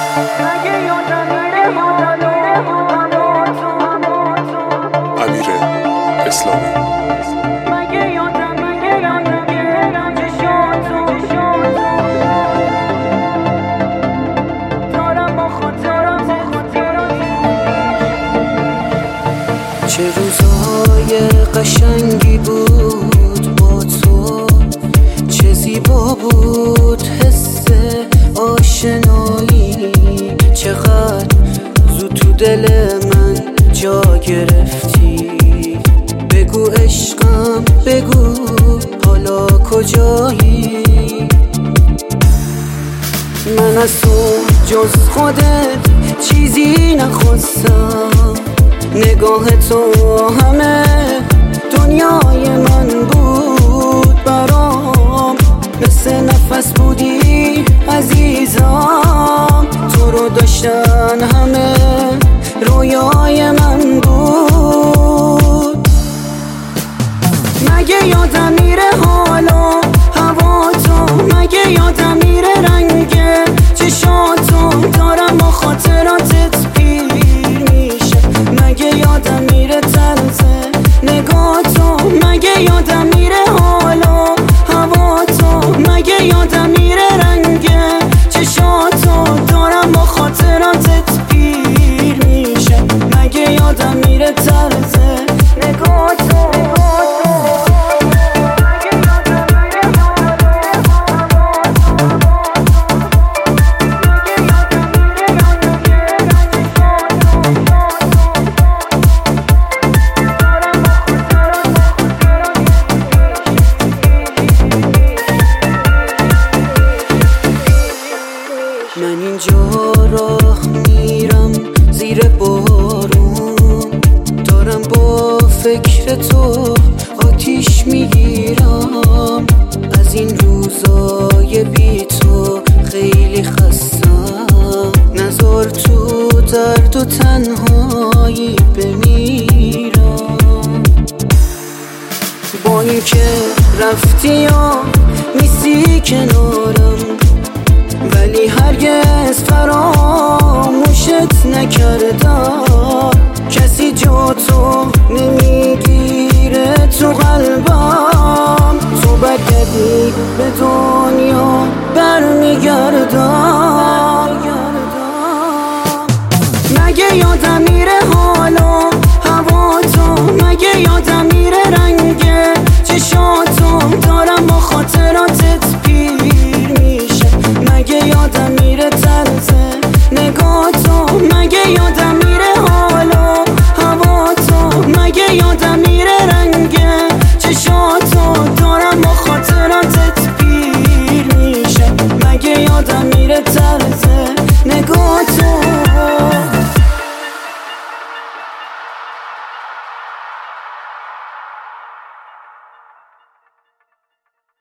امیر اسلامی. چه روزای قشنگی بود با تو، چه زیبا بود حس آشنایی، چقدر زود تو دل من جا گرفتی. بگو عشقم بگو حالا کجایی؟ من از تو جز خودت چیزی نخواستم، نگاه تو همه دنیای من بود برام، مثل نفس بودی عزیزم، تو رو داشتن همه رویای من بود. مگه یادم میره حالا هوا تو، مگه یادم میره رنگ چشاتو، دارم با خاطراتت پیر میشه. مگه یادم میره طرز نگاه تو، مگه یادم میره حالا هوا تو، مگه یادم میره رنگ چشاتو، دارم با خاطراتت پیر میشه. مگه یادم میره طرز نگاه تو. من اینجا راه میرم زیر بارون، دارم با فکر تو آتیش میگیرم. از این روزای بی تو خیلی خستم، نذار تو درد و تنهایی بمیرم. با این که رفتی یا نیستی کنارم، ولی هرگز فراموشت نکردم. کسی جا تو نمیگیره تو قلبم، تو برگردی به دنیا برمیگردم.